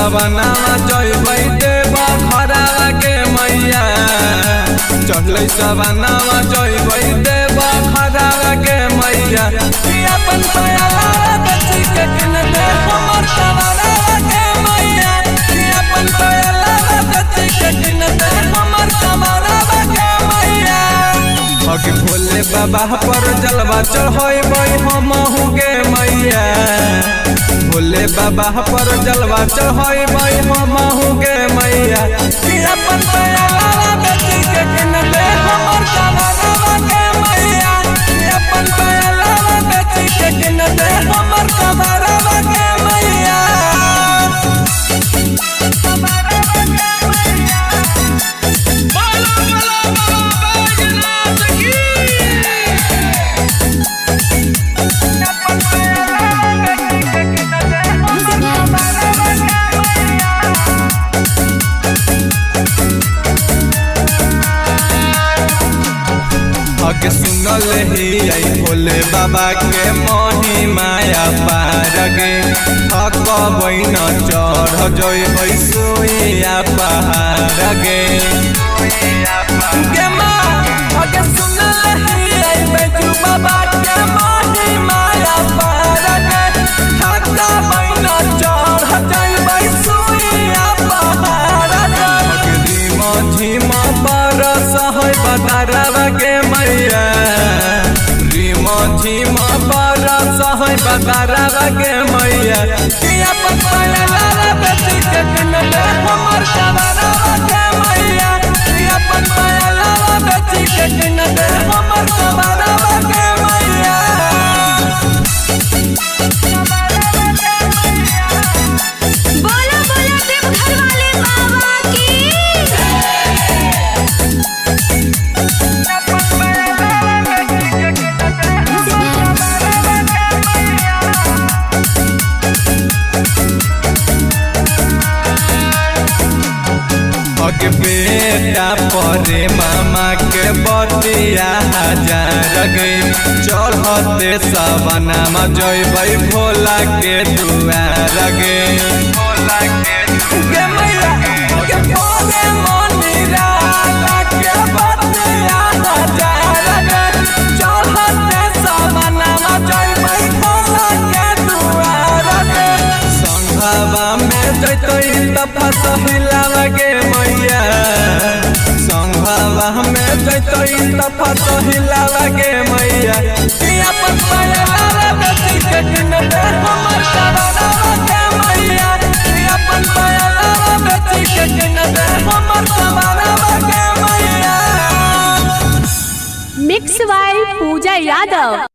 सवनावा जइबै देवा घरावा के मैया चढ़लै सवनावा जइबै देवा घरावा के मैया अपन पयाला बच्ची के किन दे हमर सवनावा के मैया अपन पयाला बच्ची के किन दे हमर सवनावा के मैया हक भोले बाबा पर जलवा चढ़ैबै हमहु के मैया भोले बाबा पर जलवा चढ़ैबै हमहु के मैया अपन पयाला बच्ची के किन दे हमर सवनावा के मैया अपन पयाला बच्ची के किन दे हमर सवनावा के मैया के सुनल ही आई भोले बाबा के महिमाया पार गे थकबै न चढ़ जइबै सोइया पहाड़ गे माँ के सुनल ही आई बैजू बाबा के महिमाया पार गे थकबै न चढ़ जइबै सोइया पहाड़ गे झिमा झिमा बरस है बदरवा के मैया झिमा झिमा बरस है बदरवा के मैया अपन पयाला बच्ची के किन दे हमर सवनावा के मैया अपन पयाला बच्ची के किन दे हमर सवनावा के मैया बोला बोला देव घर वाले बाबा की के बेटा परे मामा के बतिया हजार गई चढ़ते सवनामा जइबै भोला के दुआर गे मैया के परे मनीरा के बतिया हजार गई चढ़ते सवनामा जइबै भोला के दुआर गे संघवा में जइतै त फसहिलावा के मैया संघवा में जइतै त फसहिलावा के मैया अपन पयाला बच्ची के किन दे हमर सवनावा के मैया अपन पयाला बच्ची के किन दे हमर सवनावा के मैया मिक्स बाय पूजा यादव।